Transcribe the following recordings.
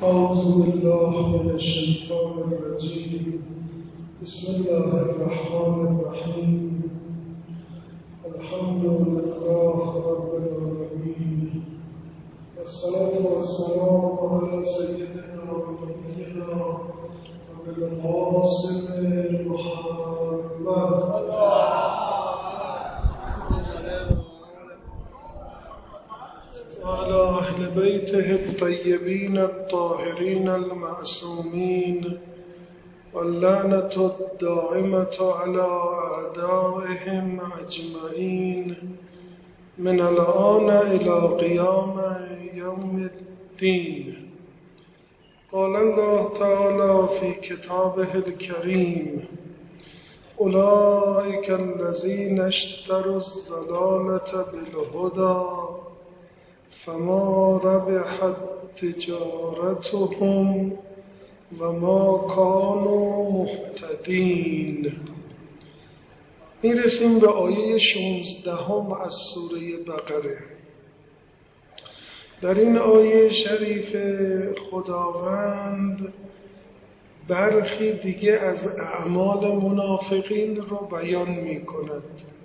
أعوذ بالله من الشيطان الرجيم. بسم الله الرحمن الرحيم. الحمد لله رب العالمين، والصلاة والسلام على سيدنا ونبينا أبي القاسم محمد وعلى أهل بيته الطيبين الطاهرين المعصومين، واللعنة الدائمة على أعدائهم أجمعين من الآن إلى قيام يوم الدين. قال الله تعالى في كتابه الكريم: أولئك الذين اشتروا الضلالة بالهدى فما ربحت تجارتهم وما كانوا مهتدین. میرسیم به آیه 16 از سوره بقره. در این آیه شریف خداوند برخی دیگه از اعمال منافقین رو بیان می کند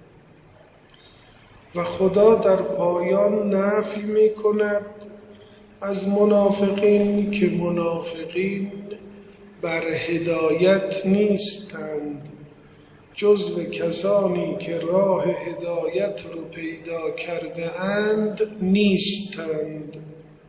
و خدا در پایان نفی می کند از منافقین که منافقین بر هدایت نیستند، جزو کسانی که راه هدایت رو پیدا کرده اند نیستند.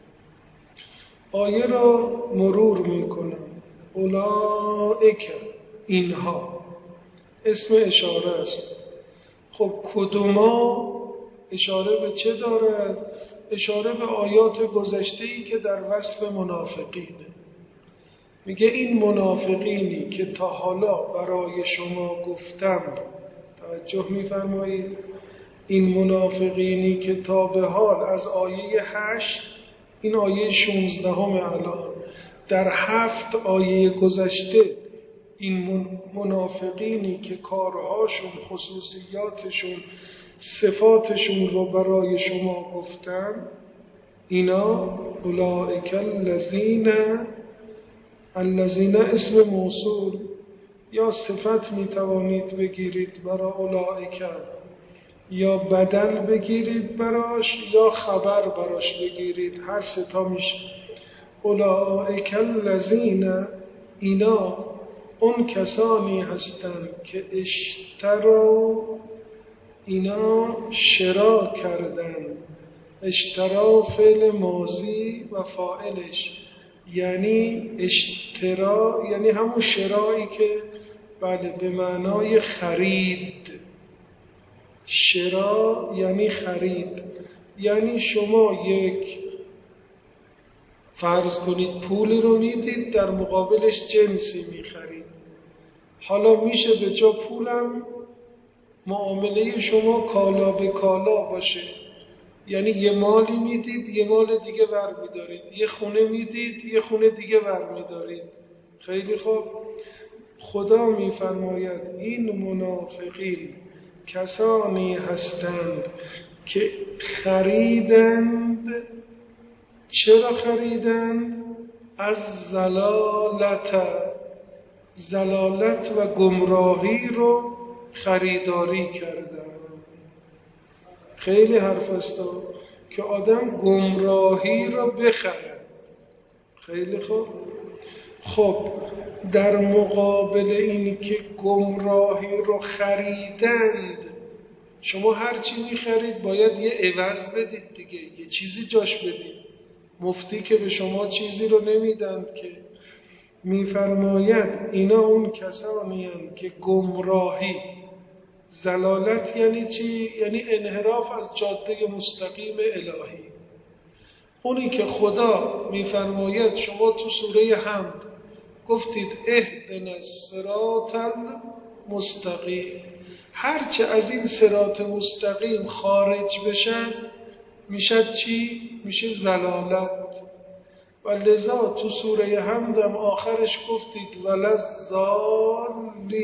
آیه را مرور می کنم. اولئک، اینها، اسم اشاره است. خب کدوما اشاره به چه دارد؟ اشاره به آیات گذشته‌ای که در وصف منافقینه. میگه این منافقینی که تا حالا برای شما گفتم، توجه میفرمایید، این منافقینی که تا به حال از آیه 8 این آیه 16 الان در 7 آیه گذشته این منافقینی که کارهاشون، خصوصیاتشون، صفاتشون رو برای شما گفتم، اینا اولئک الذین اسم موصول یا صفت میتوانید بگیرید برای اولئک، یا بدل بگیرید براش، یا خبر براش بگیرید، هر ستا میشه. اولئک الذین، اینا اون کسانی هستند که اینا شرا کردن. اشترا فعل ماضی و فاعلش یعنی اشترا، یعنی همون شرایی که بله به معنای خرید. شرا یعنی خرید، یعنی شما یک فرض کنید پولی رو میدید، در مقابلش جنسی میخرید. حالا میشه به جا پولم معامله شما کالا به کالا باشه، یعنی یه مالی میدید یه مال دیگه ور میدارید، یه خونه میدید یه خونه دیگه ور میدارید. خیلی خوب. خدا میفرماید این منافقین کسانی هستند که خریدند. چرا خریدند؟ از زلالت و گمراهی رو خریداری کردن. خیلی حرف است که آدم گمراهی رو بخره. خیلی خوب. در مقابل این که گمراهی رو خریدند، شما هرچی میخرید باید یه عوض بدید دیگه، یه چیزی جاش بدید. مفتی که به شما چیزی رو نمیدند که. میفرماید اینا اون کسانی هستند که گمراهی، زلالت یعنی چی؟ یعنی انحراف از جاده مستقیم الهی. اونی که خدا میفرماید شما تو سوره حمد گفتید اهدنا الصراط المستقیم، هرچه از این صراط مستقیم خارج بشن میشه چی؟ میشه زلالت. و لذا تو سوره حمد هم آخرش گفتید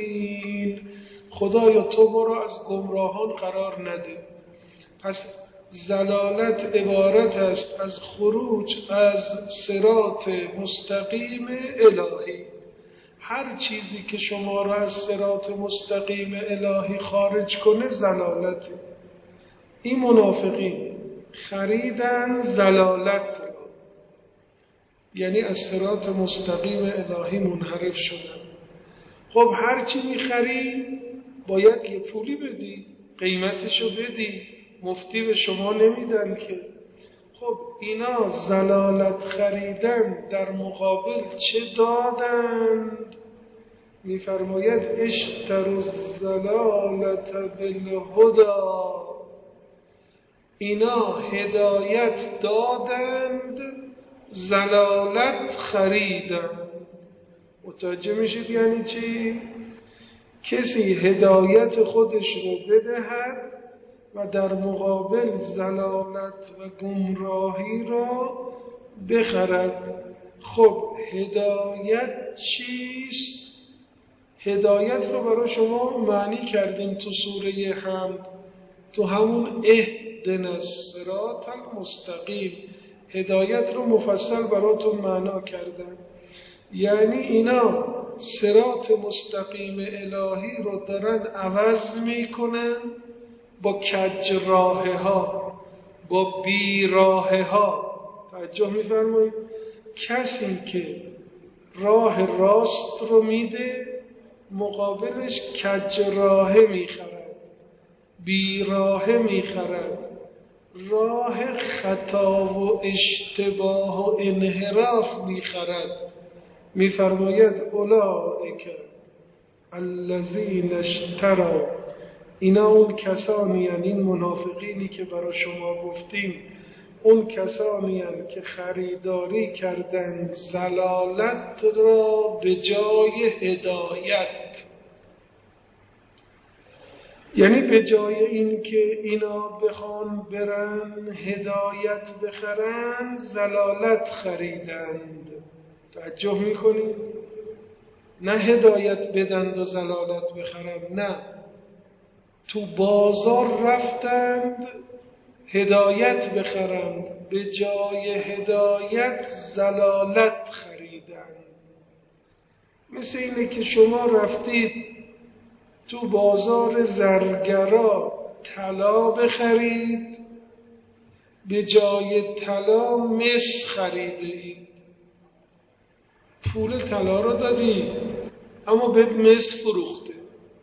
وللضالین، خدایا تو ما را از گمراهان قرار نده. پس زلالت عبارت است از خروج از صراط مستقیم الهی. هر چیزی که شما را از صراط مستقیم الهی خارج کنه زلالته. این منافقین خریدن زلالت را، یعنی از صراط مستقیم الهی منحرف شدن. خب هر چی میخری باید یه پولی بدی، قیمتشو بدی، مفتی به شما نمیدن که. خب اینا زلالت خریدن، در مقابل چه دادند؟ میفرماید اشتروا الضلالة بالهدی. اینا هدایت دادند، زلالت خریدند. متوجه میشید یعنی چی؟ کسی هدایت خودش رو بدهد و در مقابل زلالت و گمراهی را بخرد. خب هدایت چیست؟ هدایت رو برای شما معنی کردیم تو سوره حمد، تو همون اهدنا الصراط المستقیم. هدایت رو مفصل براتون معنا کردن. یعنی اینا صراط مستقیم الهی رو دارن عوض میکنن با کج راه ها، با بی راه ها. توجه میفرمایید؟ کسی که راه راست رو میده مقابلش کج راه میخرد، بی راه میخرد، راه خطا و اشتباه و انحراف میخرد. میفرماید اولئک الذین اشتروا، اینا اون کسانی هستند، این منافقینی که برای شما گفتیم، اون کسانی هستند که خریداری کردند ضلالت را به جای هدایت. یعنی به جای این که اینا بخوان برن هدایت بخرن، ضلالت خریدند. توجه میکنید؟ نه هدایت بدند و ضلالت بخرند، نه، تو بازار رفتند هدایت بخرند، به جای هدایت ضلالت خریدند. مثل اینه که شما رفتید تو بازار زرگرا طلا بخرید، به جای طلا مس خریدید. پول طلا رو دادی اما بهت مس فروخته.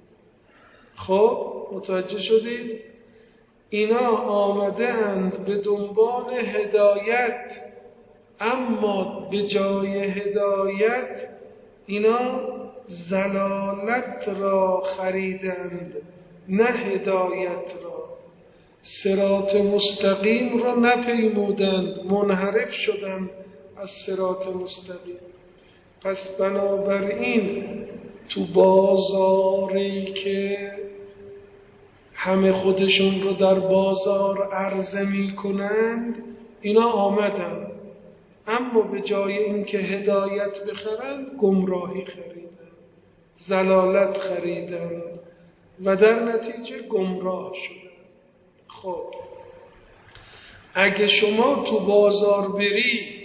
خب متوجه شدید؟ اینا آمده اند به دنبال هدایت، اما به جای هدایت اینا ضلالت را خریدند، نه هدایت را. صراط مستقیم را نپیمودند، منحرف شدند از صراط مستقیم. پس بنابراین تو بازاری که همه خودشون رو در بازار عرضه می کنند، اینا آمدن، اما به جای اینکه هدایت بخرند گمراهی خریدند، ضلالت خریدند و در نتیجه گمراه شدند. خب اگه شما تو بازار بری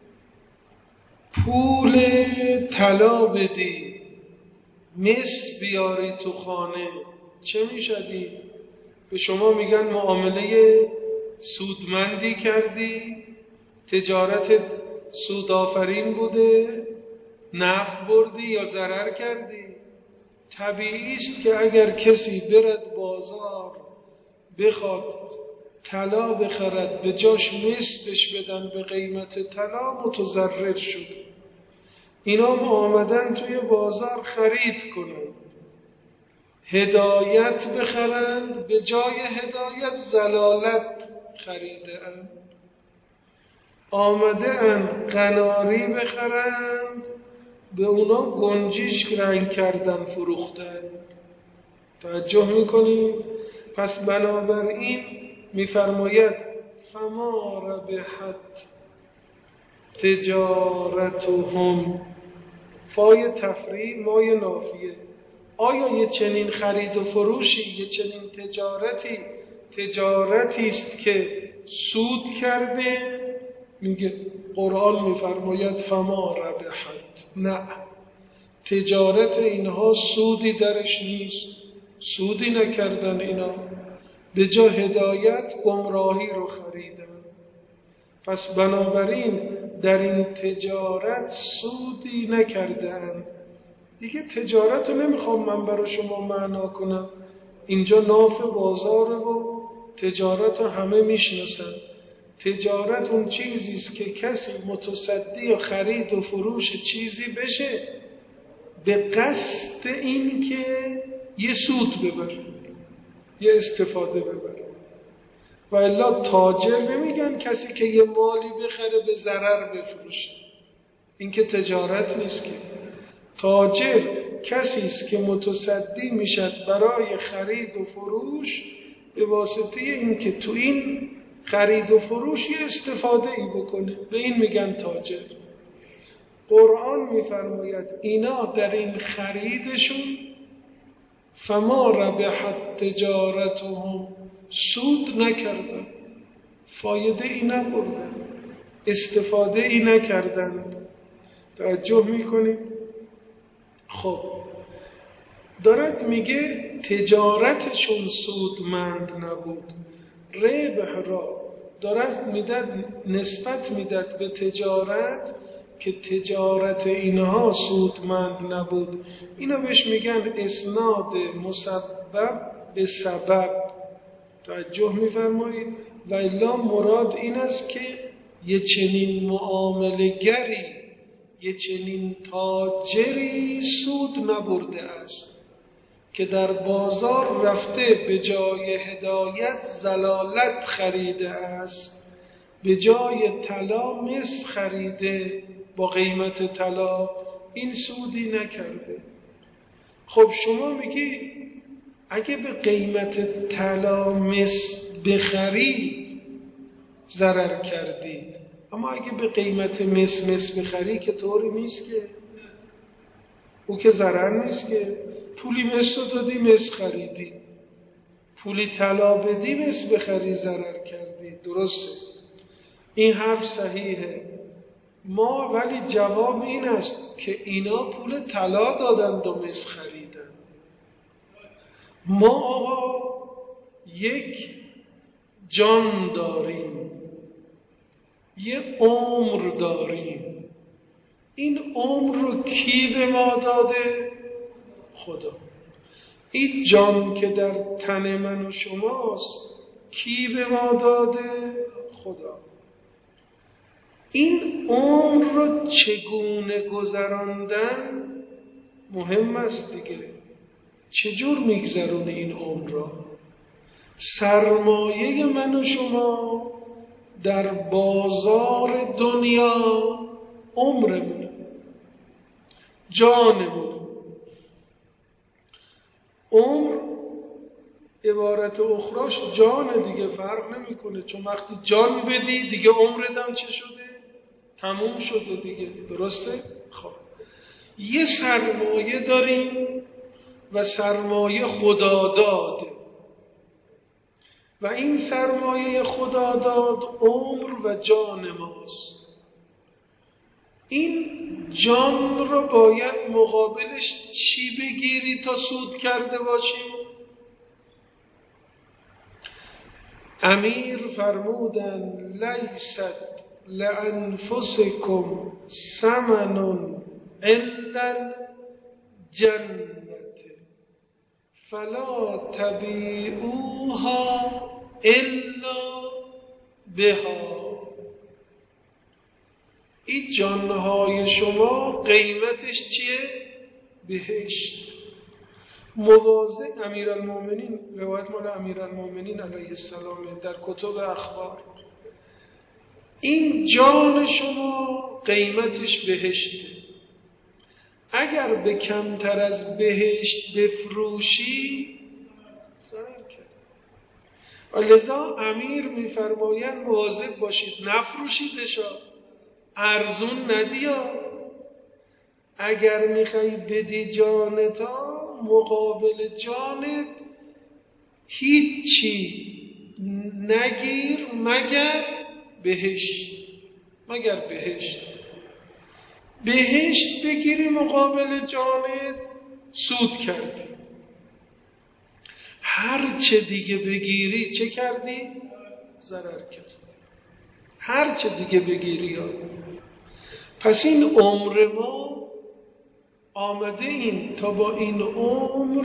پول طلا بدی، مس بیاری تو خانه، چه میشدی؟ به شما میگن معامله سودمندی کردی، تجارت سودآفرین بوده، نفع بردی یا ضرر کردی. طبیعی است که اگر کسی برد بازار بخواد طلا بخرد، به جاش مس بهش بدن به قیمت طلا، متضرر شد. اینا آمدن توی بازار خرید کنند، هدایت بخرند، به جای هدایت ضلالت خریده اند. آمده اند قناری بخرند، به اونا گنجیش رنگ کردن فروختند. توجه میکنید؟ پس بنابراین میفرماید فما ربحت تجارتهم، فای تفریع مای نافیه. آیا یه چنین خرید و فروشی، یه چنین تجارتی تجارتی است که سود کرده، میگه قرآن میفرماید فما ربحت، نه، تجارت اینها سودی درش نیست، سودی نکردن اینا، به جا هدایت گمراهی رو خریدن. پس بنابراین در این تجارت سودی نکردن. دیگه تجارت رو نمیخوام من برای شما معنا کنم، اینجا ناف بازاره و تجارت رو همه میشناسن. تجارت اون چیزیست که کسی متصدی و خرید و فروش چیزی بشه به قصد این که یه سود ببره، یه استفاده ببره. و الا تاجر نمیگن کسی که یه مالی بخره به ضرر بفروشه، این که تجارت نیست. که تاجر کسی است که متصدی میشد برای خرید و فروش به واسطه این که تو این خرید و فروش یه استفاده ای بکنه، به این میگن تاجر. قرآن میفرماید اینا در این خریدشون فما ربحت تجارتهم، سود نکردن، فایده ای نبردن، استفاده ای نکردند. توجه میکنید؟ خب دارد میگه تجارتشون سودمند نبود. ربح را دارد نسبت میداد به تجارت که تجارت اینها سودمند نبود. اینا بهش میگن اسناد مسبب به سبب. توجه میفرمایید؟ و الا مراد این است که یه چنین معامله‌گری، یه چنین تاجری سود نبرده است که در بازار رفته به جای هدایت ضلالت خریده است، به جای طلا مس خریده با قیمت طلا، این سودی نکرده. خب شما میگی اگه به قیمت طلا مس بخری ضرر کردی، اما اگه به قیمت مس بخری که طوری نیست، که او که ضرر نیست، که پولی مس رو دادی مس خریدی، پولی طلا بدی مس بخری ضرر کردی. درسته، این حرف صحیحه. ما ولی جواب این است که اینا پول طلا دادند و مس خریدن. ما یک جان داریم، یه عمر داریم. این عمر رو کی به ما داده؟ خدا. این جان که در تن من و شماست کی به ما داده؟ خدا. این عمر رو چگونه گذراندن مهم است دیگه. چجور میگذرونه این عمر را؟ سرمایه من و شما در بازار دنیا عمرمونه، جانمونه. عمر عبارت اخراش جان دیگه، فرق نمیکنه، چون وقتی جان بدی دیگه عمرت هم چه شده؟ تموم شده دیگه. درسته؟ خب یه سرمایه داریم و سرمایه خداداد، و این سرمایه خداداد عمر و جان ماست. این جان رو باید مقابلش چی بگیری تا سود کرده باشی؟ امیر فرمودن لیست لانفسکم ثمن الا الجنة فلا تبیعوها الا بها. این جانهای شما قیمتش چیه؟ بهشت. مواظب امیرالمومنین، روایت مال امیرالمومنین علیه السلام در کتب اخبار، این جان شما قیمتش بهشته. اگر به کمتر از بهشت بفروشی ضرر کرد. و لذا امیر میفرمایند مواظب باشید نفروشیدشا، ارزون ندیا. اگر میخوای بدی جانتا، مقابل جانت هیچی نگیر مگر بهشت. بهشت بگیری مقابل جانت سود کردی، هر چه دیگه بگیری چه کردی؟ ضرر کردی. هر چه دیگه بگیری پس این عمر ما آمده این تا با این عمر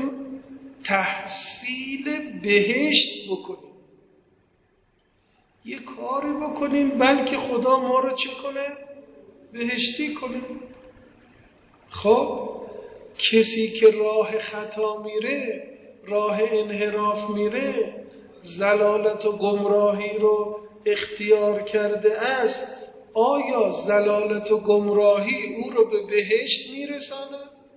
تحصیل بهشت بکنیم، یه کاری بکنیم بلکه خدا ما رو چه کنه؟ بهشتی کنه. خب کسی که راه خطا میره، راه انحراف میره، ضلالت و گمراهی رو اختیار کرده است، آیا ضلالت و گمراهی او رو به بهشت میرسانه؟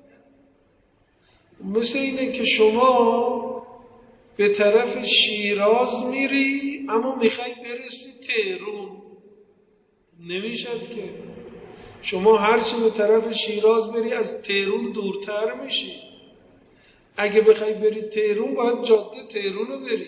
مثل اینه که شما به طرف شیراز میری اما میخوای برسی تهرون، نمیشد که. شما هرچی به طرف شیراز بری از تهرون دورتر میشی. اگه بخوای بری تهرون باید جاده تهرون رو بری.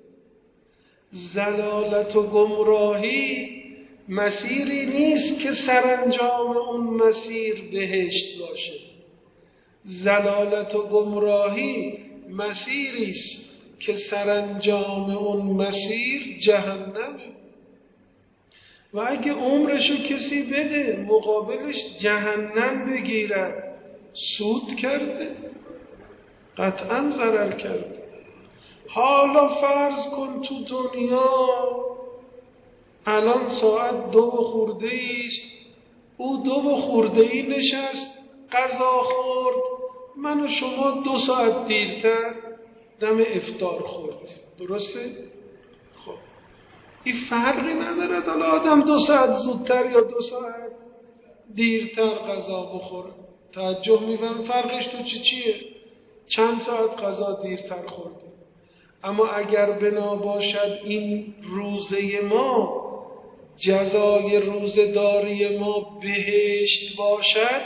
ضلالت و گمراهی مسیری نیست که سرانجام اون مسیر بهشت باشه. ضلالت و گمراهی مسیری است که سرانجام اون مسیر جهنمه. و اگه عمرشو کسی بده مقابلش جهنم بگیرد، سود کرده، قطعا ضرر کرده. حالا فرض کن تو دنیا الان ساعت 2 خورده ایست، او 2 خورده ای نشست غذا خورد، من و شما 2 ساعت دیرتر دم افطار خوردیم، درسته؟ خب این فرقی نداره حالا آدم 2 ساعت زودتر یا 2 ساعت دیرتر غذا بخوره. تعجب می‌کنم فرقش تو چیه؟ چند ساعت غذا دیرتر خوردیم. اما اگر بنا باشد این روزه ما جزای روزداری ما بهشت باشد،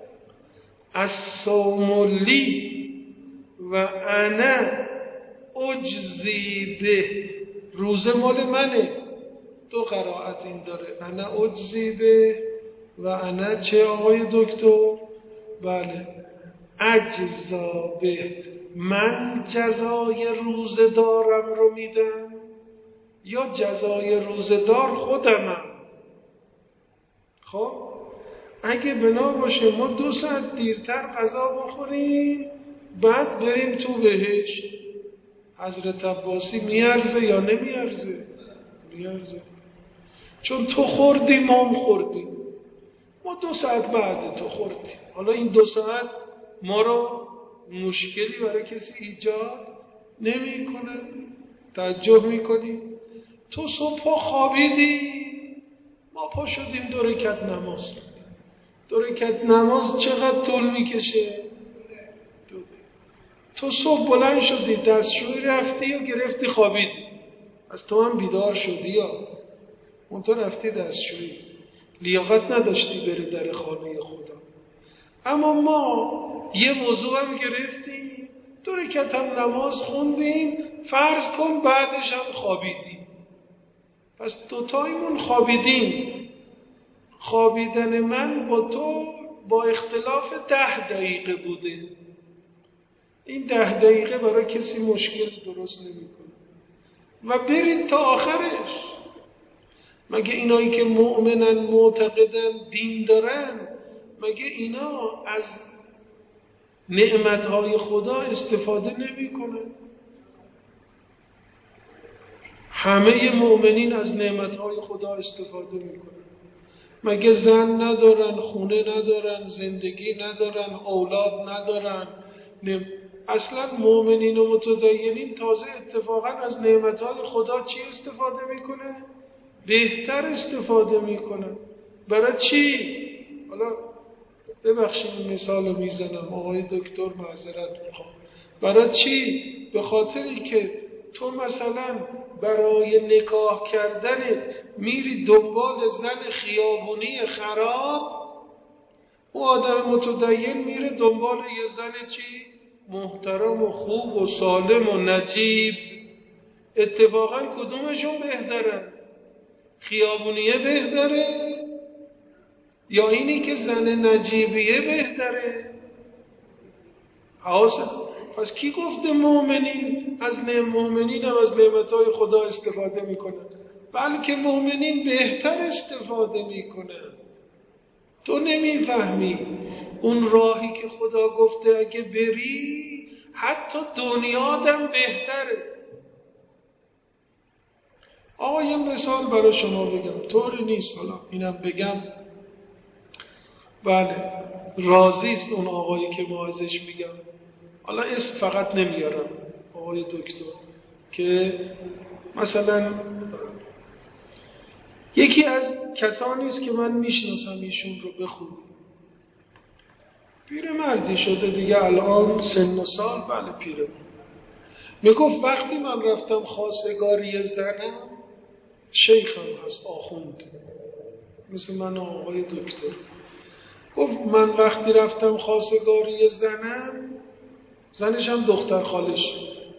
الصوم لی و انا اجزی به، روزه مال منه. 2 قرائت این داره، انا اجزی به و انا چه آقای دکتر؟ بله اجزا به، من جزای روزدارم رو میدم یا جزای روزدار خودمم. خب اگه بنا باشه ما 2 ساعت دیرتر غذا بخوریم بعد بریم تو بهشت، حضرت عباسی میارزه یا نمیارزه؟ میارزه. چون تو خوردی ما هم خوردیم، ما 2 ساعت بعد تو خوردیم. حالا این 2 ساعت ما رو مشکلی برای کسی ایجاد نمی کنه. تعجب می کنیم تو صبح خوابیدی، ما پا شدیم 2 رکعت نماز. 2 رکعت نماز چقدر طول میکشه؟ تو صبح بلند شدی دستشویی رفتی و گرفتی خوابیدی، از تو هم بیدار شدی یا اون تو رفتی دستشویی، لیاقت نداشتی بری در خانه خدا. اما ما یه موضوع هم گرفتیم 2 رکعت هم نماز خوندیم، فرض کن بعدش هم خوابیدیم، پس 2 تایمون خوابیدیم. خوابیدن من با تو با اختلاف 10 دقیقه بوده. این 10 دقیقه برای کسی مشکل درست نمی‌کنه و برید تا آخرش. مگه اینایی که مؤمنن معتقدن دین دارن، مگه اینا از نعمتهای خدا استفاده نمی‌کنن؟ همه مؤمنین از نعمتهای خدا استفاده می‌کنن. مگه زن ندارن، خونه ندارن، زندگی ندارن، اولاد ندارن؟ اصلا مؤمنین و متدینین تازه اتفاقا از نعمتهای خدا چی استفاده میکنه؟ بهتر استفاده میکنه. برای چی؟ حالا ببخشید مثال میزنم آقای دکتر معذرت میخوام. برای چی؟ به خاطری که تو مثلا برای نکاح کردن میری دنبال زن خیابونی خراب، او آدم متدین میره دنبال یه زن چی؟ محترم و خوب و سالم و نجیب. اتفاقا کدومشون بهتره؟ خیابونیه بهتره یا اینی که زن نجیبیه بهتره؟ پس کی گفته مؤمنین از مؤمنین هم از نعمتهای خدا استفاده میکنن؟ بلکه مؤمنین بهتر استفاده میکنن. تو نمیفهمی اون راهی که خدا گفته اگه بری حتی دنیادم بهتره. آقا یه مثال برای شما بگم، طوری نیست حالا اینم بگم. بله راضیست اون آقایی که ما ازش میگم، حالا اسم فقط نمیارم، آقای دکتر، که مثلا یکی از کسانی است که من میشناسم ایشون رو بخونم، پیرمردی شده دیگه الان سن و سال، بله پیرمرد، میگفت وقتی من رفتم خواستگاری زنم، شیخم هست آخوند مثل من آقای دکتر، گفت من وقتی رفتم خواستگاری زنم، زنش هم دختر خالش،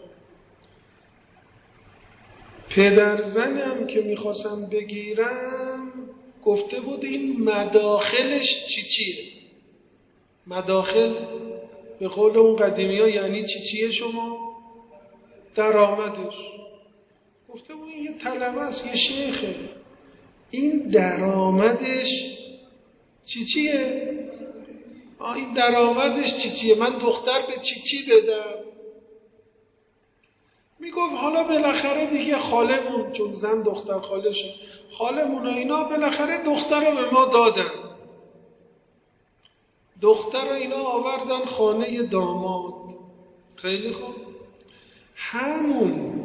پدر زنم که میخواستم بگیرم گفته بود این مداخلش چیه؟ مداخل به قول اون قدیمی ها یعنی چیه شما؟ درآمدش. گفته بود این یه طلبه است، یه شیخه، این درآمدش چیه؟ این درآمدش چیه؟ من دختر به چی بدم؟ میگفت حالا بالاخره دیگه خالمون، چون زن دختر خالشه، خالمون و اینا بالاخره دختر رو به ما دادن، دختر رو اینا آوردن خانه داماد. خیلی خوب، همون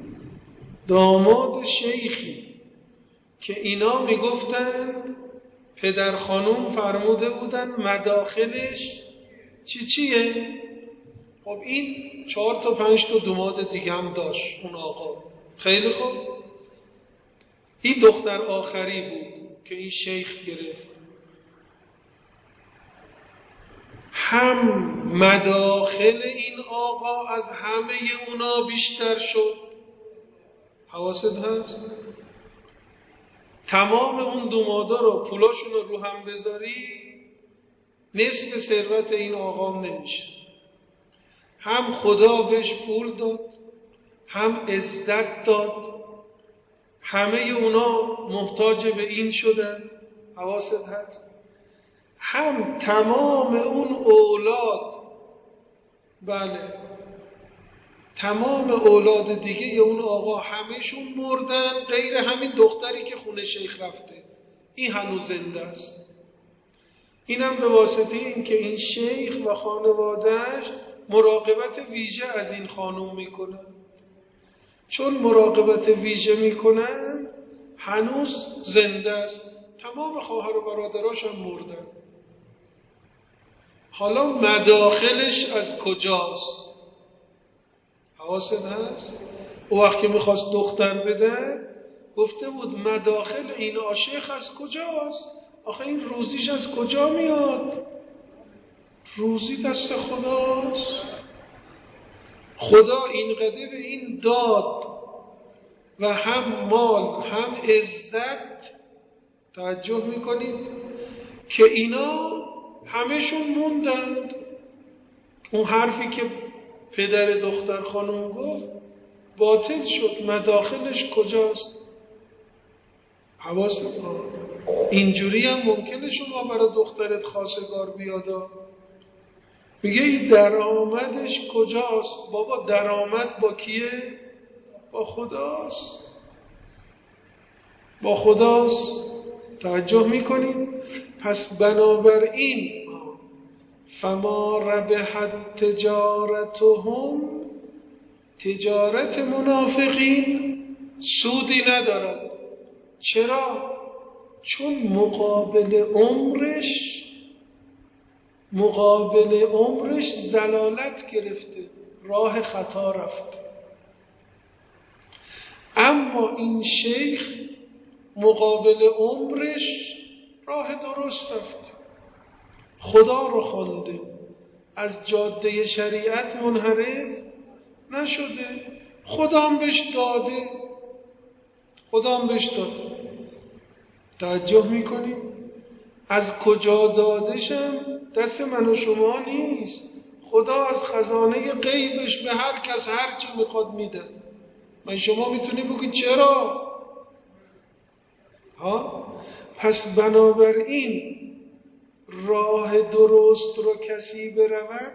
داماد شیخی که اینا میگفتن پدر خانوم فرموده بودن مداخلش چیه؟ خب این 4 تا 5 تا داماد دیگه هم داشت اون آقا. خیلی خوب، این دختر آخری بود که این شیخ گرفت. هم مداخل این آقا از همه اونا بیشتر شد، حواست هست؟ تمام اون دامادا رو پولاشون رو هم بذاری نصف ثروت این آقا نمیشه. هم خدا بهش پول داد، هم عزت داد، همه اونا محتاج به این شدن، حواست هست؟ هم تمام اون اولاد، بله تمام اولاد دیگه اون آقا همهشون مردن غیر همین دختری که خونه شیخ رفته، این هنوز زنده است. اینم به واسطه این که این شیخ و خانوادهش مراقبت ویژه از این خانوم میکنن. چون مراقبت ویژه میکنن هنوز زنده است، تمام خواهر و برادراش هم مردن. حالا مداخلش از کجاست؟ حواست هست؟ او وقتی میخواست دختر بده گفته بود مداخل این عاشق از کجاست؟ آخه این روزیش از کجا میاد؟ روزی دست خداست. خدا اینقدر به این داد و هم مال هم عزت، توجه میکنید که اینا همشون موندند. اون حرفی که پدر دختر خانم گفت باطل شد، مداخلش کجاست؟ حواست اینجوری هم ممکنه شما برای دخترت خواستگار بیادا، میگه این درآمدش کجاست؟ بابا درآمد با کیه؟ با خداست، با خداست. توجه میکنید؟ پس بنابراین فما ربحت تجارتهم، تجارت منافقین سودی ندارد. چرا؟ چون مقابل عمرش ضلالت گرفته، راه خطا رفت. اما این شیخ مقابل عمرش راه درست رفت، خدا رو خوانده، از جاده شریعت منحرف نشده، خدا هم بهش داده. توجه میکنیم؟ از کجا دادشم دست من و شما نیست. خدا از خزانه غیبش به هر کس هر چی میخواد میده. من شما میتونی بگید چرا؟ پس بنابراین راه درست رو کسی برود،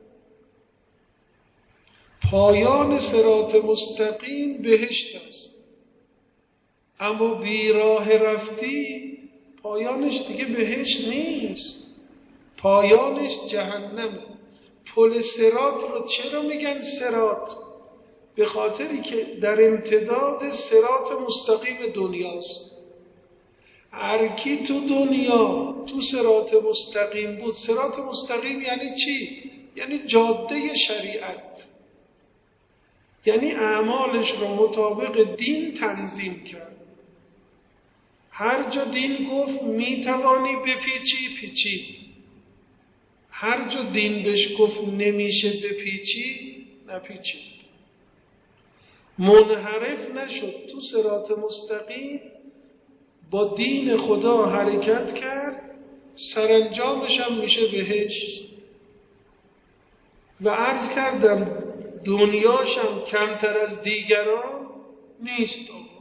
پایان صراط مستقیم بهشت است. اما بی راه رفتی پایانش دیگه بهشت نیست، پایانش جهنمه. پل صراط رو چرا میگن صراط؟ به خاطری که در امتداد صراط مستقیم دنیاست. هر کی تو دنیا تو صراط مستقیم بود. صراط مستقیم یعنی چی؟ یعنی جاده شریعت، یعنی اعمالش رو مطابق دین تنظیم کرد. هر جا دین گفت میتوانی بپیچی، پیچی. هر جا دین بهش گفت نمیشه بپیچی، نپیچی. منحرف نشد، تو صراط مستقیم با دین خدا حرکت کرد، سرانجامش هم میشه بهشت. و عرض کردم دنیاشم کمتر از دیگران نیست.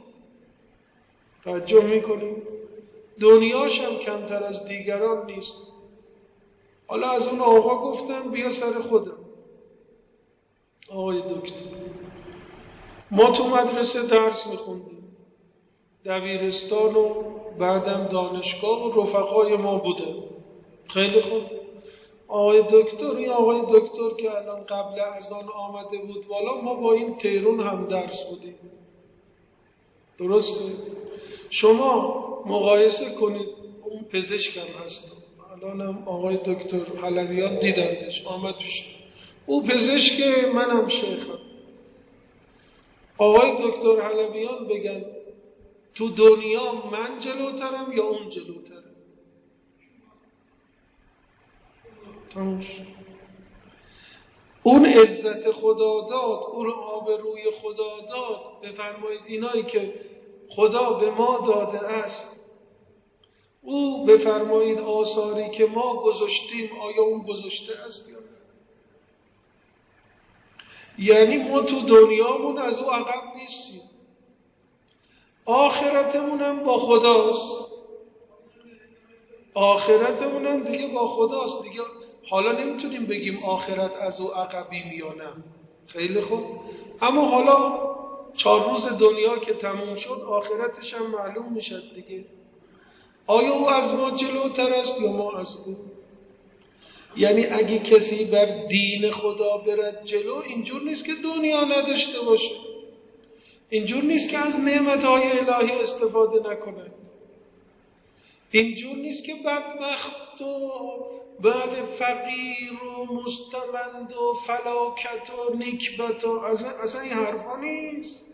توجه میکنیم؟ دنیاشم کمتر از دیگران نیست. حالا از اون آقا گفتم بیا سر خودم. آقای دکتر، ما تو مدرسه درس میخوندیم، دبیرستان و بعدم دانشگاه و رفقای ما بودن. خیلی خوب. آقای دکتر، این آقای دکتر که الان قبل از آن آمده بود والا، ما با این تهران هم درس بودیم. درسته؟ شما مقایسه کنید، اون پزشک هم هست، الان هم آقای دکتر حلویان دیدندش، آمد پیش. او پزشک، منم شیخم. آقای دکتر حلویان بگن تو دنیا من جلوترم یا اون جلوتره؟ تموش. اون عزت خدا داد، اون آبروی خدا داد. بفرمایید اینایی که خدا به ما داده است، او بفرمایید آثاری که ما گذاشتیم آیا اون گذاشته است یا نه؟ یعنی ما تو دنیامون از او عقب نیستیم، آخرتمون هم با خداست. آخرتمون هم دیگه با خداست دیگه. حالا نمیتونیم بگیم آخرت از او عقبیم یا نه. خیلی خوب. اما حالا 4 روز دنیا که تموم شد، آخرتش هم معلوم میشد دیگه. آیا او از ما جلوتر است یا ما از او؟ یعنی اگه کسی بر دین خدا برد جلو، اینجور نیست که دنیا نداشته باشه، اینجور نیست که از نعمتهای الهی استفاده نکنه، اینجور نیست که بدبخت و فقیر و مستمند و فلاکت و نکبت و اصلا این حرفا نیست.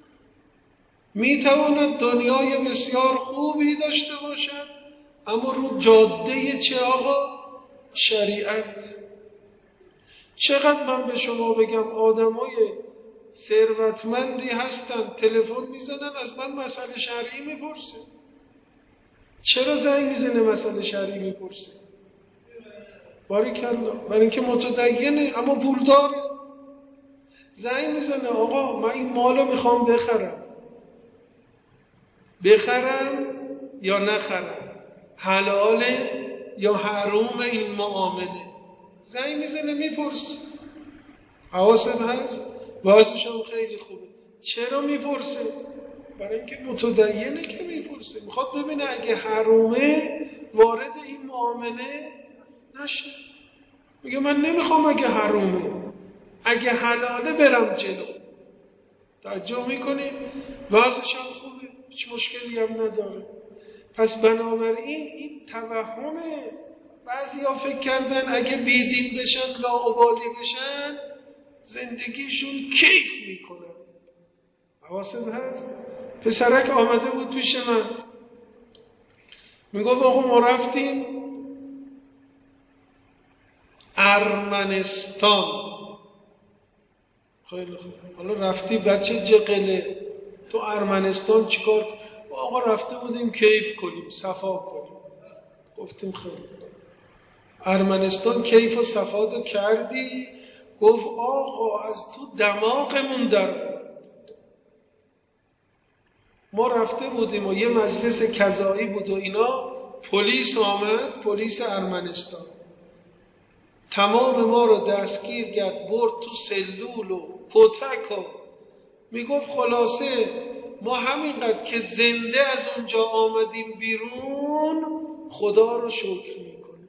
میتواند دنیای بسیار خوبی داشته باشد، اما رو جاده چه آقا؟ شریعت. چقدر من به شما بگم آدمای ثروتمندی هستن، تلفن میزنن از من مسئله شرعی میپرسه. چرا زنگ میزنه مسئله شرعی میپرسه؟ باریکلا، برای اینکه متدینه اما پولداره. زنگ میزنه آقا من این مالو میخوام بخرم یا نخرم، حلاله یا حروم این معامله. زنگ میزنه میپرسه. حواست هست؟ واسش هم خیلی خوبه. چرا میپرسه؟ برای اینکه متدینه که میپرسه، میخواد ببینه اگه حرومه وارد این معامله نشه. میگه من نمیخوام اگه حرومه، اگه حلاله برم جلو. توجه میکنی؟ واسش هم خوبه، هیچ مشکلی هم نداره. پس بنابراین این توهمه. بعضی ها فکر کردن اگه بیدین بشن، لاابالی بشن، زندگیشون کیف میکنن. حواست هست؟ پسرک آمده بود پیش من، میگفت آقا ما رفتیم ارمنستان. خیلی خوب. حالا رفتی بچه جقله تو ارمنستان چیکار؟ آقا رفته بودیم کیف کنیم، صفا کنیم. گفتیم خیلی ارمنستان کیف و صفا کردی؟ گفت آقا از تو دماغمون در ما رفته بودیم و یه مجلس قضایی بود و اینا، پلیس آمد، پلیس ارمنستان تمام ما رو دستگیر کرد، برد تو سلول و پتک و میگفت خلاصه ما همینقدر که زنده از اونجا آمدیم بیرون خدا رو شکر میکنیم.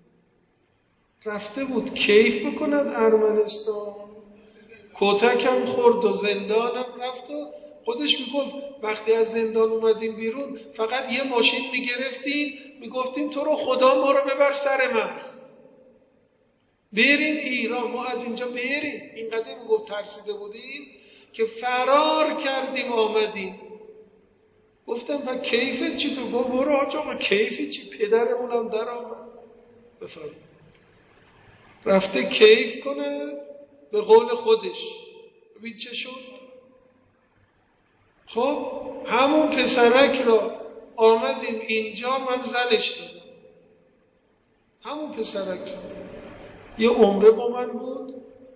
رفته بود کیف بکند ارمنستان، کتک هم خورد و زندانم رفت و خودش میگفت وقتی از زندان اومدیم بیرون فقط یه ماشین میگرفتیم میگفتیم تو رو خدا ما رو ببر سر مرز بریم ایران، ما از اینجا بریم. اینقدر میگفت ترسیده بودیم که فرار کردیم آمدیم. گفتم و کیفت چی؟ تو گفت برو آقا کیفی چی؟ پدرمونم در آمد. بفرم رفته کیف کنه به قول خودش. ببین چه شد؟ خب همون پسرک را آمدیم اینجا، من زنش دادم. همون پسرک یه عمره با من بود.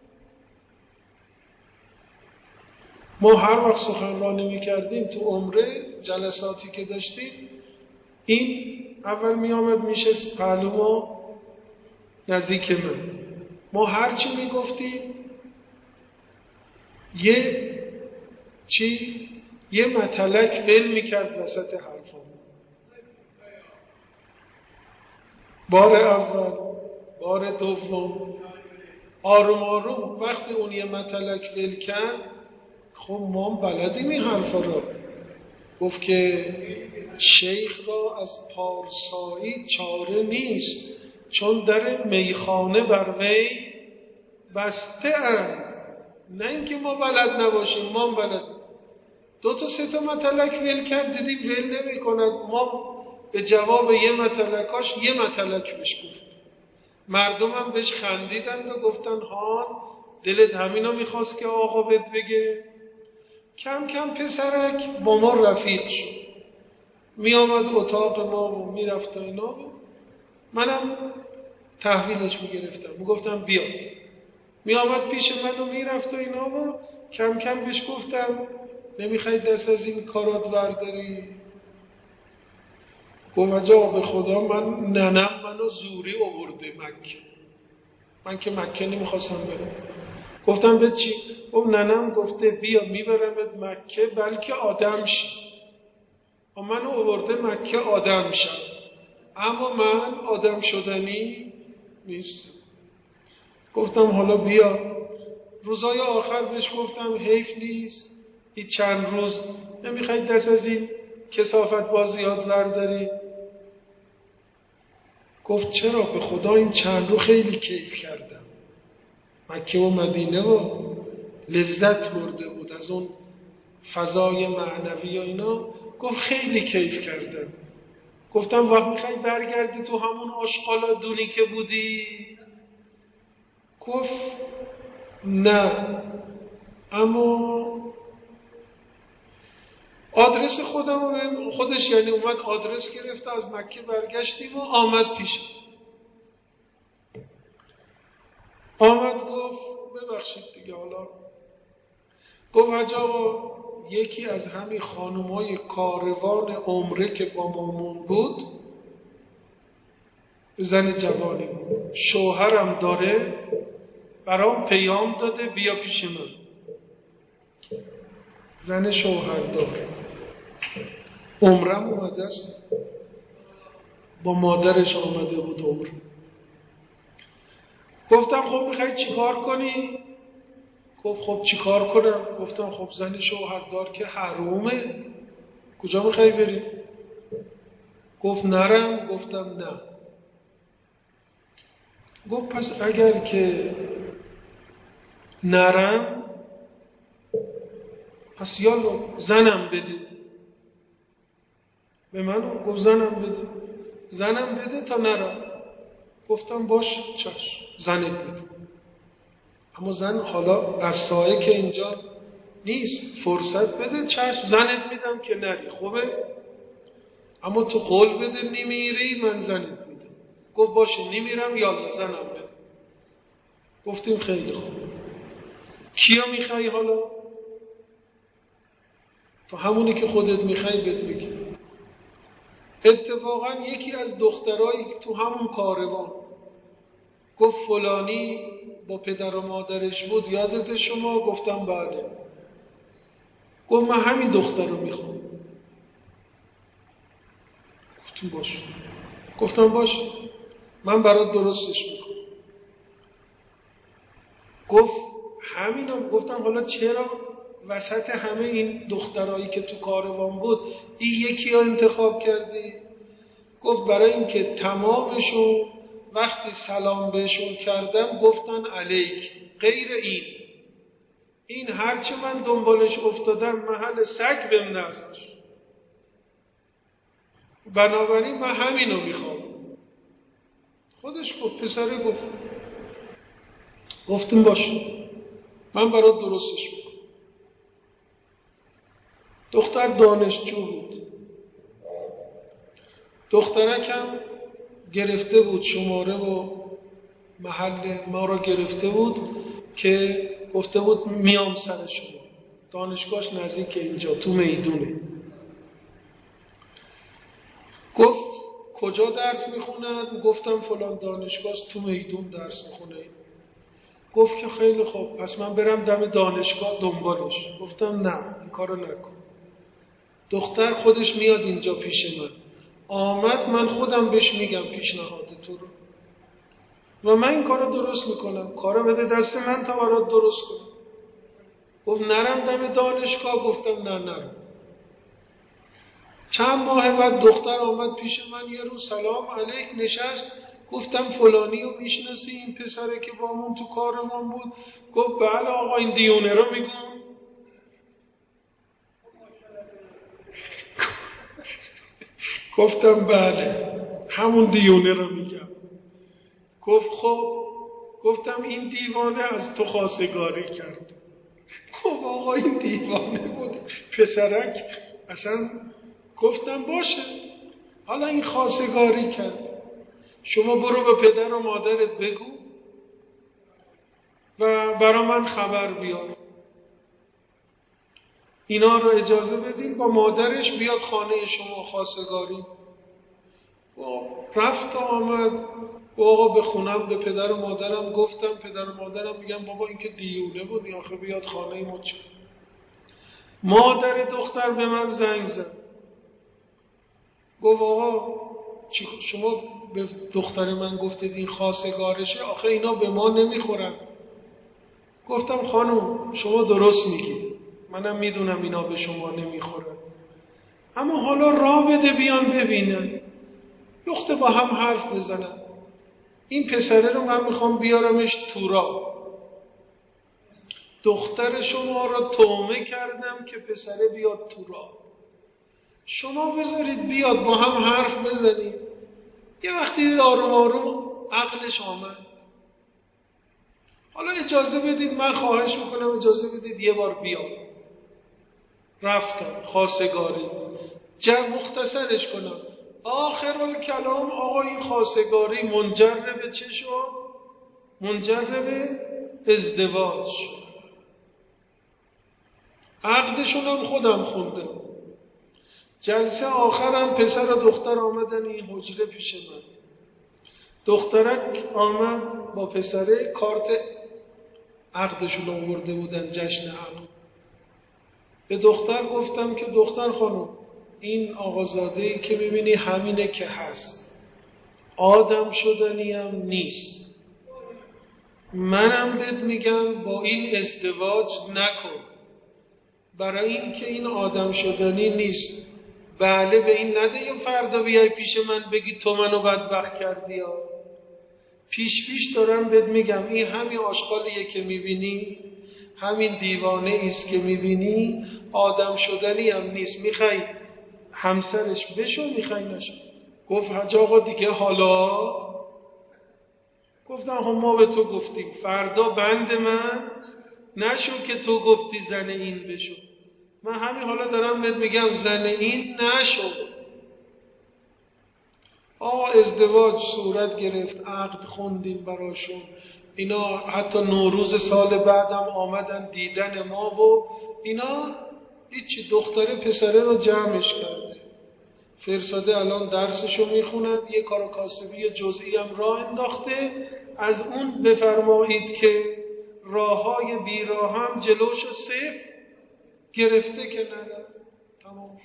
ما هر وقت سخنرانی میکردیم تو عمره جلساتی که داشتیم، این اول میامد میشست پهلو ما نزدیک من، ما هرچی میگفتیم یه متلک ول میکرد وسط حرفامون. بار اول، بار دوم، آروم آروم وقتی اون یه متلک ول کرد، خب ما بلدیم این حرفا رو. گفت که شیخ را از پارسایی چاره نیست، چون در میخانه بر وی بسته اند. نه اینکه ما بلد نباشیم، ما بلد. 2 تا 3 تا متلک ول کرد، دیدیم ول نمی کند. ما به جواب یه متلکاش یه متلک بهش گفت. مردم هم بهش خندیدند و گفتن ها دلت همینو میخواست که آقا بهت بگه. کم کم پسرک با ما رفیق شد، می آمد اتاق ما و می رفت و اینا. منم تحویلش می گرفتم، می گفتم بیا. می آمد پیش من و می رفت و اینا و کم کم بهش گفتم نمیخوای دست از این کارات ورداری؟ گفت جا به خدا من ننم منو زوری آورده مکه، من که مکه نمیخواستم برم. گفتم به چی؟ گفت ننم گفته بیا میبرمت مکه بلکه آدم شی. منو آورده مکه آدم شم، اما من آدم شدنی نیست. گفتم حالا بیا. روزای آخر بهش گفتم حیف نیست این چند روز نمیخوای دست از این کثافت بازیات ورداری؟ گفت چرا؟ به خدا این چند رو خیلی کیف کردم، مکه و مدینه و لذت برده بود از اون فضای معنوی و اینا. گفت خیلی کیف کردم. گفتم وقت میخوای برگردی تو همون آشغالا دونی که بودی؟ گفت نه، اما آدرس خودش یعنی اومد آدرس گرفت، از مکه برگشتیم و آمد پیش. آمد گفت ببخشید دیگه حالا. گفت حاج آقا یکی از همین خانمای کاروان عمره که با مامون بود، زن جوانی بود، شوهرم داره، برام پیام داده بیا پیش من. زن شوهر داره، عمرم اومده است، با مادرش آمده بود عمره. گفتم خب میخوای چیکار کنی؟ گفت خب چیکار کنم؟ گفتم خب زن شوهردار که حرومه، کجا میخوای بری؟ گفت نرم. گفتم نه. گفت پس اگر که نرم پس یالا زنم بده. به من گفت زنم بده، زنم بده تا نرم. گفتم باش چشم زنت بده. اما زن حالا از سایه که اینجا نیست، فرصت بده، چشم زنت میدم که نری، خوبه؟ اما تو قول بده نمیری، من زنت میدم. گفت باشه نمیرم، یالا زنم بده. گفتیم خیلی خوب. کیا میخوای حالا؟ تو همونی که خودت میخوای بهت بگی. اتفاقا یکی از دخترایی که تو همون کاروان گفت فلانی با پدر و مادرش بود، یادت شما؟ گفتم بله. گفت من همین دختر رو میخوام. گفتم باشه. گفتم باشه من برات درستش میکنم. گفت همینو. گفتم حالا چرا وسط همه این دخترایی که تو کاروان بود این یکی رو انتخاب کردی؟ گفت برای اینکه تمامشون وقتی سلام بهشون کردم گفتن علیک، غیر این هرچه من دنبالش افتادم محل سگ بهم نذاشت، بنابراین من همینو میخوام. خودش گفت، پسره گفت. گفتیم باشه من برات درستش میکنم. دختر دانشجو بود، دخترکم گرفته بود شماره و محل ما را گرفته بود که گفته بود میام سر شما. دانشگاهش نزدیک اینجا تو میدونه. گفت کجا درس میخوند؟ گفتم فلان دانشگاه تو میدون درس میخونه. گفت که خیلی خوب پس من برم دم دانشگاه دنبالش. گفتم نه این کارو نکن. دختر خودش میاد اینجا پیش من. آمد من خودم بهش میگم پیشنهاد تو رو و من این کارو درست میکنم. کارو بده دست من تا برات درست کنم. گفت نرم دم دانشگاه. گفتم نه نرم. چند ماه بعد دختر آمد پیش من یه روز سلام علیک نشست. گفتم فلانی رو میشناسی؟ این پسره که با همون تو کارمون بود. گفت بله آقا این دیونه رو میگم. گفتم بله همون دیونه رو میگم. گفت خب. گفتم این دیوانه از تو خواستگاری کرد. گفت آقا این دیوانه بود پسرک اصلا. گفتم باشه حالا این خواستگاری کرد، شما برو به پدر و مادرت بگو و برا من خبر بیار، اینا رو اجازه بدین با مادرش بیاد خانه شما خواستگاری. رفت و آمد. آقا به خونم به پدر و مادرم گفتم. پدر و مادرم میگم بابا این که دیونه بود این آخه بیاد خانه ما چه؟ مادر دختر به من زنگ زد. گفت آقا شما به دختر من گفتید این خواستگارشه، آخه اینا به ما نمیخورن. گفتم خانم شما درست میگی، منم میدونم اینا به شما نمیخورن، اما حالا راه بده بیان ببینن، دختر با هم حرف بزنن. این پسره رو من میخوام بیارمش تورا. دختر شما را تومه کردم که پسره بیاد تورا. شما بذارید بیاد با هم حرف بزنید. یه وقتی آروم آروم عقلش آمد. حالا اجازه بدید من خواهش میکنم اجازه بدید یه بار بیام. رفتم خواستگاری. مختصرش کنم آخر الکلام آقا این خواستگاری منجر به چه شد؟ منجر به ازدواج. عقدشون هم خودم خوندم. جلسه آخرم پسر و دختر آمدن این حجره پیش من. دخترک آمد با پسره کارت عقدشون آورده بودن جشن عقد. به دختر گفتم که دختر خانم این آقازاده‌ای که میبینی همینه که هست، آدم شدنی هم نیست. منم بهت میگم با این ازدواج نکن، برای این که این آدم شدنی نیست. بله به این نده یه فردا بیای پیش من بگی تو منو بدبخت کردی ها. پیش دارم بهت میگم این همین آشغالیه که میبینی، همین دیوانه ایست که میبینی، آدم شدنی هم نیست. میخوای همسرش بشو میخوای نشو. گفت حاج آقا دیگه حالا گفتم خب ما به تو گفتیم فردا بند من نشو که تو گفتی زن این بشو. من همین حالا دارم بهت میگم زن این نشو. ازدواج صورت گرفت، عقد خوندیم براشون، اینا حتی نوروز سال بعدم آمدن دیدن ما و اینا هیچی، دختره پسره رو جمعش کرده فرستاده، الان درسشو میخوند، یه کار کاسبی جزئی هم راه انداخته. از اون بفرمایید که راههای بیراه هم جلوشو صفر گرفته که نره. تمام.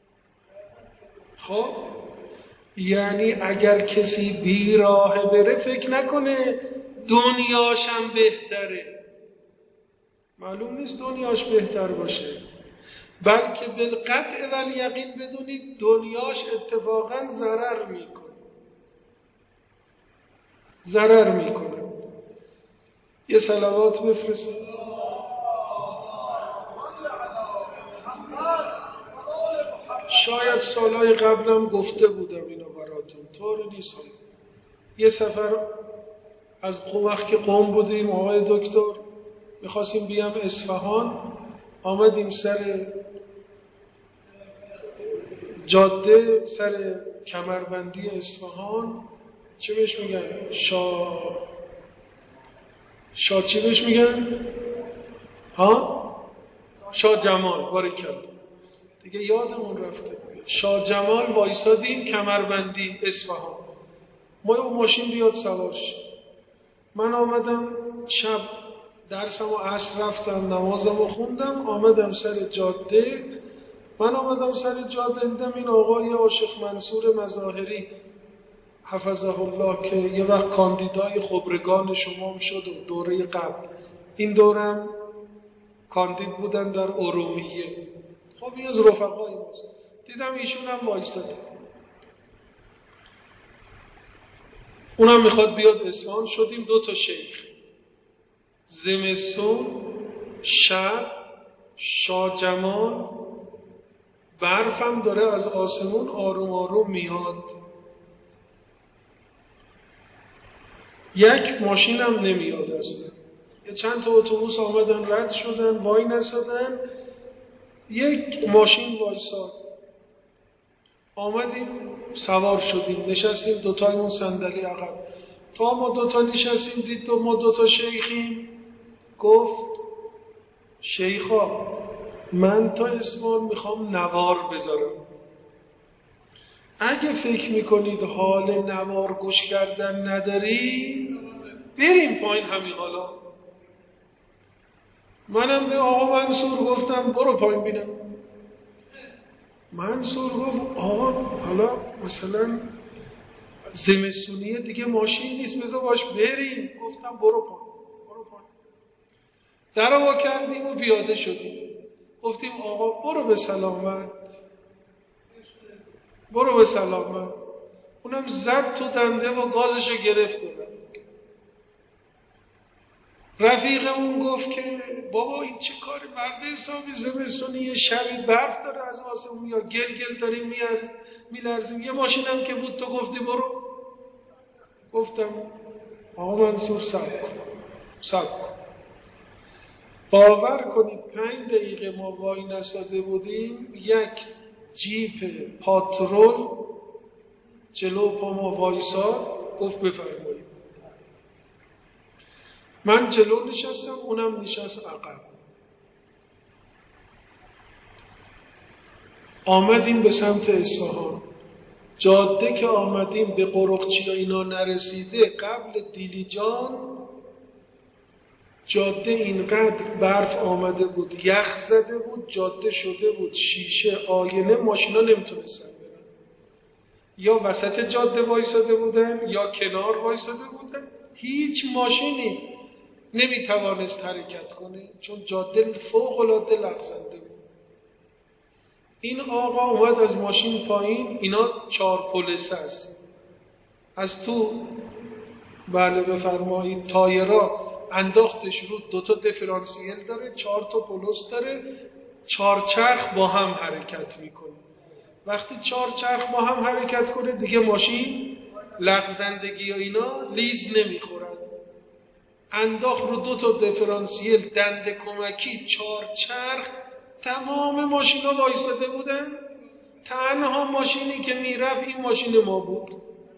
خب یعنی اگر کسی بیراه بره فکر نکنه دنیاشم بهتره. معلوم نیست دنیاش بهتر باشه، بلکه بالقطع والیقین بدونید دنیاش اتفاقا ضرر میکنه. یه صلوات بفرستید. شاید سالهای قبلم گفته بودم اینو براتون، طور نیست. یه سفر از وقت که قم بودیم آقای دکتر میخواستیم بیام اصفهان، آمدیم سر جاده، سر کمربندی اصفهان، چه بهش میگن؟ چی بهش میگن؟ شاه جمال. باریکلا، دیگه یادمون رفته. شاه جمال وایسادیم کمربندی اصفهان، ما یه ماشین بیاد سوارش. من آمدم شب درسم و عصر رفتم نمازم و خوندم، آمدم سر جاده. دیدم این آقای عاشق منصور مظاهری حفظه الله که یه وقت کاندیدای خبرگان شما هم شد و دوره قبل، این دورم کاندید بودن در ارومیه. خب این از رفقای ماست. دیدم ایشون هم وایستاده، اونم میخواد بیاد اصفهان. شدیم 2 شیخ، زمستون، شب، شاه جمال، برفم داره از آسمون آروم آروم میاد. یک ماشینم نمیاد اصلا. یه چند تا اتوبوس آمدن رد شدن، وای نسادن، یک ماشین وایساد. آمدیم سوار شدیم، نشستیم، 2 تایمون صندلی عقب. تا ما 2 نشستیم دید ما 2 شیخیم. گفت شیخا من تا اصفهان میخوام نوار بذارم، اگه فکر میکنید حال نوار گوش کردن نداری بریم پایین همین حالا. منم به آقا منصور گفتم برو پایین بینم. منصور گفت آقا حالا مثلا زمستونیه دیگه ماشین نیست بذار باش بریم. گفتم برو پایین. در وا کردیم و پیاده شدیم. گفتیم آقا برو به سلامت. اونم زد تو دنده و گازشو گرفت و رفیقمون گفت که بابا این چه کاری، مرد حسابی زمستونی شبی برف داره از آسمون یا گل داریم میلرزیم، یه ماشینم که بود تو گفتی برو. گفتم آقا منصور صبر کن. باور کنید 5 دقیقه ما وای نساده بودیم، یک جیپ پاترول جلو پا ما وایساد، گفت بفرمایید. من جلو نشستم، اونم نشست عقب. آمدیم به سمت اصفهان. جاده که آمدیم به قرقچی اینا نرسیده، قبل دیلیجان جاده اینقدر برف آمده بود، یخ زده بود، جاده شده بود شیشه آینه، ماشینا نمیتونستن برن. یا وسط جاده وایساده بودن یا کنار وایساده بودن، هیچ ماشینی نمیتوانست حرکت کنه چون جاده فوق العاده لغزنده بود. این آقا اومد از ماشین پایین، اینا 4 پلسه است، از تو بله بفرمایید تایرها انداختش رو، 2 دیفرانسیل داره، 4 پلس داره، 4 چرخ با هم حرکت میکنه. وقتی 4 چرخ با هم حرکت کنه دیگه ماشین لغزندگی و اینا لیز نمیخورن. انداخت رو 2 تا دیفرانسیل، دنده کمکی، 4 چرخ، تمام ماشینا وایساده بودن. تنها ماشینی که میرفت این ماشین ما بود.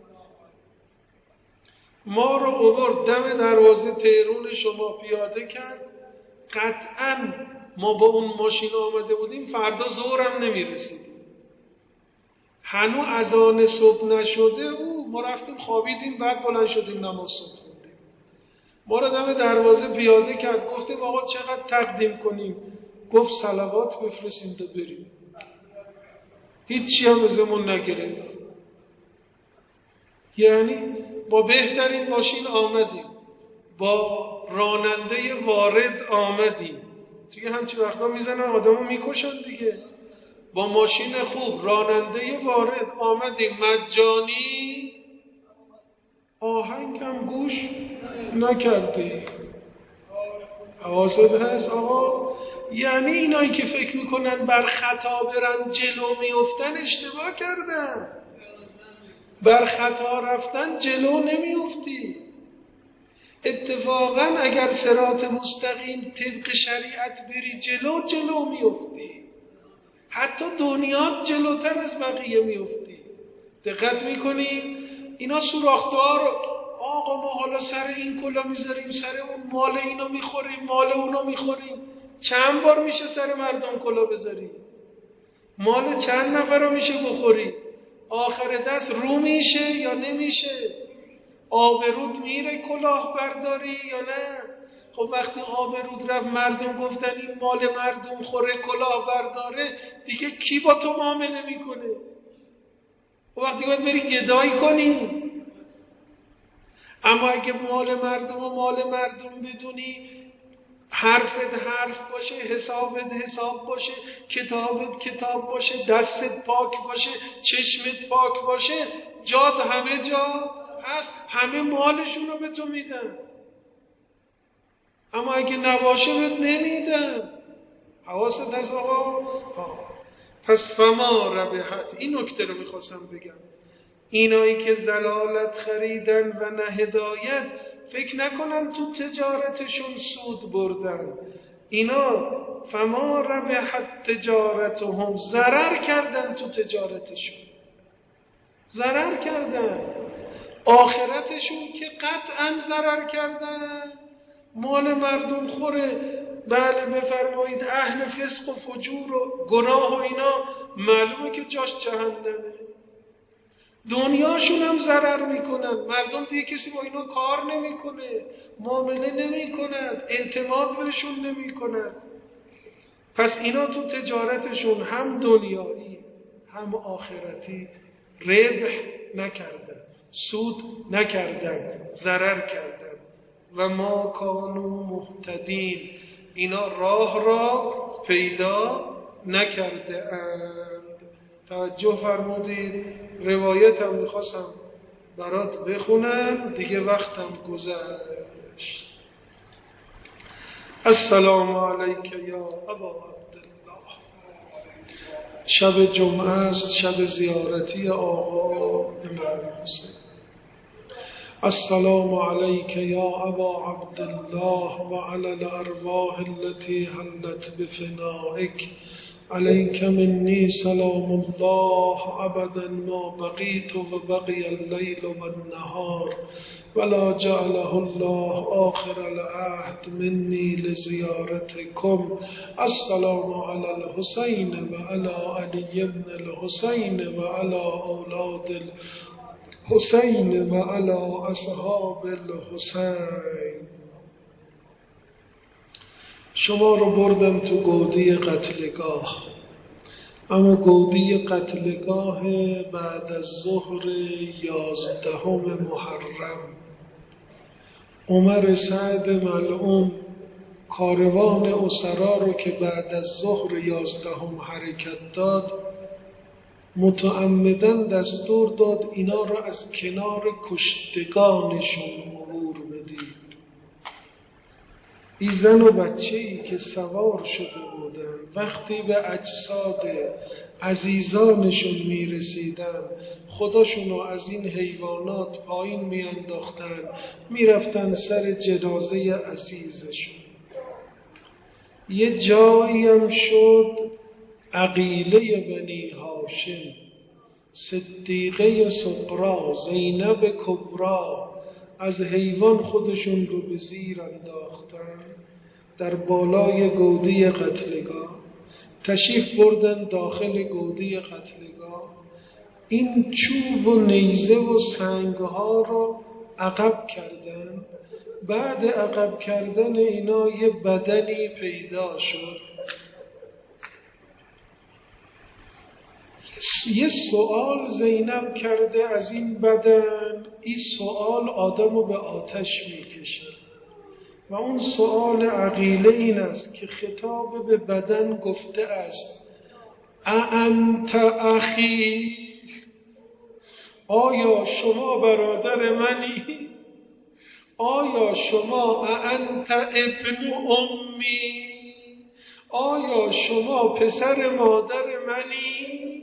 ما رو آورد دم دروازه تهران شما پیاده کرد. قطعاً ما با اون ماشین آمده بودیم فردا ظهرم نمیرسیدیم. هنوز اذان صبح نشده ما رفتیم خوابیدیم، بعد بلند شدیم نماز صبح خوندیم. ما رو دم دروازه پیاده کرد. گفتیم آقا چقدر تقدیم کنیم؟ گفت صلوات بفرستیم تا بریم. هیچی هم ازمون نگرفت. یعنی با بهترین ماشین آمدیم، با راننده وارد آمدیم. توی همچی وقتا میزنن آدمو میکشن دیگه. با ماشین خوب، راننده وارد آمدیم، مجانی. آهنگم گوش نکردی. حواست هست آقا؟ یعنی اینایی که فکر میکنن بر خطا برن جلو میفتن اشتباه کردن. بر خطا رفتن جلو نمیفتی. اتفاقا اگر صراط مستقیم طبق شریعت بری جلو میفتی. حتی دنیا جلوتر از بقیه میفتی. دقت میکنی؟ اینا سوراخ‌دار. آقا ما حالا سر این کلا میذاریم، سر اون مال اینو میخوریم، مال اونو میخوریم. چند بار میشه سر مردم کلا بذاری؟ مال چند نفر رو میشه بخوری؟ آخر دست رو میشه یا نمیشه؟ آبرود میره کلاه برداری یا نه؟ خب وقتی آبرود رفت، مردم گفتن این مال مردم خوره، کلاه برداره، دیگه کی با تو معامله میکنه؟ و وقتی باید بری گدایی کنی. اما اگه مال مردم و مال مردم بدونی، حرفت حرف باشه، حسابت حساب باشه، کتابت کتاب باشه، دستت پاک باشه، چشمت پاک باشه، جات همه جا هست، همه مالشون رو به تو میدن. اما اگه نباشه بهت نمیدن. حواست هست آقا؟ پس فما ربحت. این نکته رو میخواستم بگم. اینایی که ضلالت خریدن و نه هدایت، فکر نکنن تو تجارتشون سود بردن. اینا فما ربحت تجارتهم، ضرر کردن تو تجارتشون، ضرر کردن. آخرتشون که قطعا ضرر کردن. مال مردم خوره. بله بفرمایید اهل فسق و فجور و گناه و اینا معلومه که جاش جهنمه. دنیاشون هم ضرر میکنن. مردم دیگه کسی با اینا کار نمیکنه، معامله نمیکنن، اعتماد بهشون نمیکنن. پس اینا تو تجارتشون هم دنیایی هم آخرتی ربح نکردن، سود نکردن، ضرر کردن. و ما کانوا مهتدین، اینا راه را پیدا نکرده اند. توجه فرمودید. روایتم میخواستم برات بخونم، دیگه وقتم گذشت. السلام علیک یا ابا عبدالله. شب جمعه است، شب زیارتی آقا امام حسین. السلام علیک یا ابا عبدالله و علی الارواح التي حلت بفنائک. عليك مني سلام الله أبدا ما بقيت وبقي الليل والنهار ولا جعله الله آخر العهد مني لزيارتكم. السلام على الحسين وعلى علي بن الحسين وعلى أولاد الحسين وعلى أصحاب الحسين. شما رو بردن تو گودی قتلگاه، اما گودی قتلگاه بعد از ظهر 11 محرم. عمر سعد ملعون کاروان اسرا رو که بعد از ظهر 11 حرکت داد، متعمداً دستور داد اینا رو از کنار کشتگانشون مرور بدید. این زن و بچه‌ای که سوار شده بودن وقتی به اجساد عزیزانشون میرسیدن خودشونو از این حیوانات پایین میانداختن، میرفتن سر جنازه عزیزشون. یه جایی هم شد عقیله بنی هاشم، صدیقه صغرا، زینب کبرا، از حیوان خودشون رو به زیر انداختن در بالای گودی قتلگاه. تشریف بردن داخل گودی قتلگاه، این چوب و نیزه و سنگها رو عقب کردن. بعد عقب کردن اینا یه بدنی پیدا شد. یه سوال زینب کرده از این بدن، این سوال آدمو به آتش میکشه و اون سوال عقیله این است که خطاب به بدن گفته است: اانت اخی؟ آیا شما برادر منی؟ آیا شما اانت ابن امی؟ آیا شما پسر مادر منی؟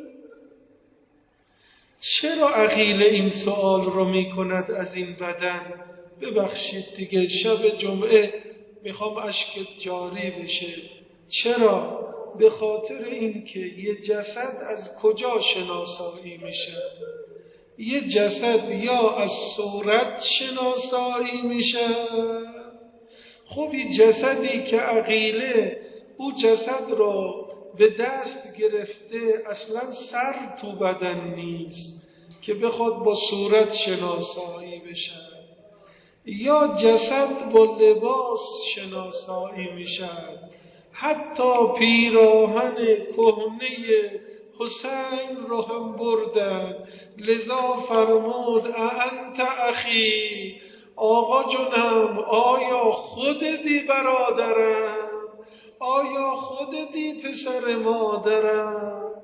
چرا عقیله این سوال رو میکند از این بدن؟ ببخشید دیگه شب جمعه میخوام اشکت جاری بشه. چرا؟ به خاطر اینکه یه جسد از کجا شناسایی میشه؟ یه جسد یا از صورت شناسایی میشه. خب این جسدی که عقیله او جسد رو به دست گرفته، اصلا سر تو بدن نیست که بخواد با صورت شناسایی بشه، یا جسد با لباس شناسایی میشه. حتی پیراهن کهنه حسین رو هم بردن. لذا فرمود اانت اخی؟ آقا جونم آیا خودتی برادرم؟ آیا خودتی پسر مادرم؟